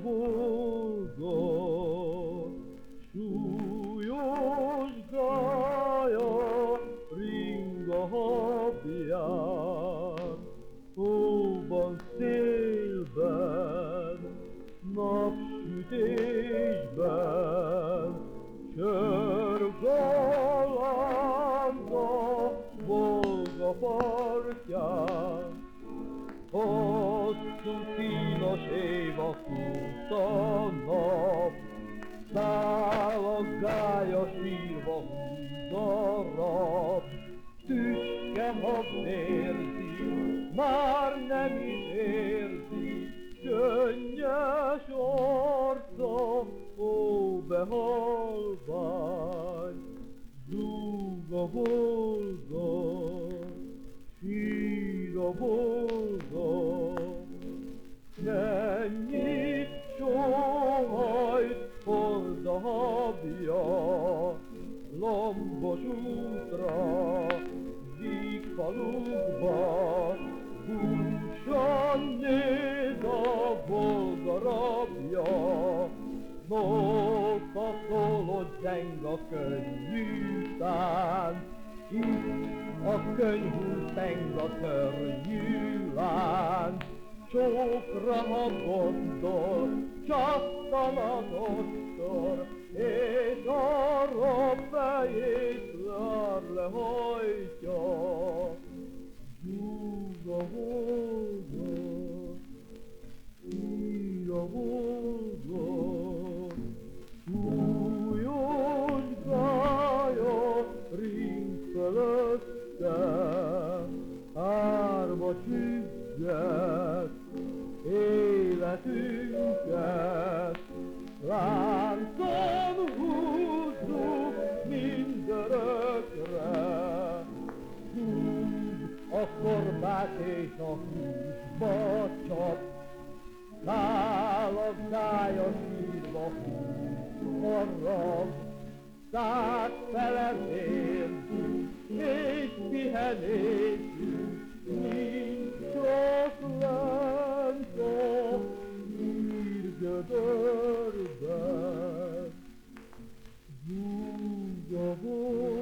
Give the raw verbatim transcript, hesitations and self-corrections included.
Volga, súlyos gája ring a habján, hóban, szélben, napsütésben, csörg a láng a Volga partján. Hosszú kínos év a húsz a nap, száll a gálya sírva húz a rab. Tüske, ha vérzi, már nem is érzi, könnyes arca, ó, behalvány. Zúg a Volga, sír a Volga, ne nyit sóhajt, hozd a habja, lombos útra, víg falukba, búsan néz a Volga rabja. Nóta szólott zeng a könnyű tánc, itt a könyvhúz teng a könnyű lánc. Csókra, ha gondol, csattan a doktor, és a rab fejét már lehajtja. Zúg a Volga, sír a Volga, súlyos gája ring fölötte, árva csügget életünket. Láncon húzzuk mindörökre, húz a korbát és a húsba csap, száll a gája sírva húz a rab. Száz fele vérzünk és pihenésünk, nincs csak lent a űrgödörben. Zúg a Volga,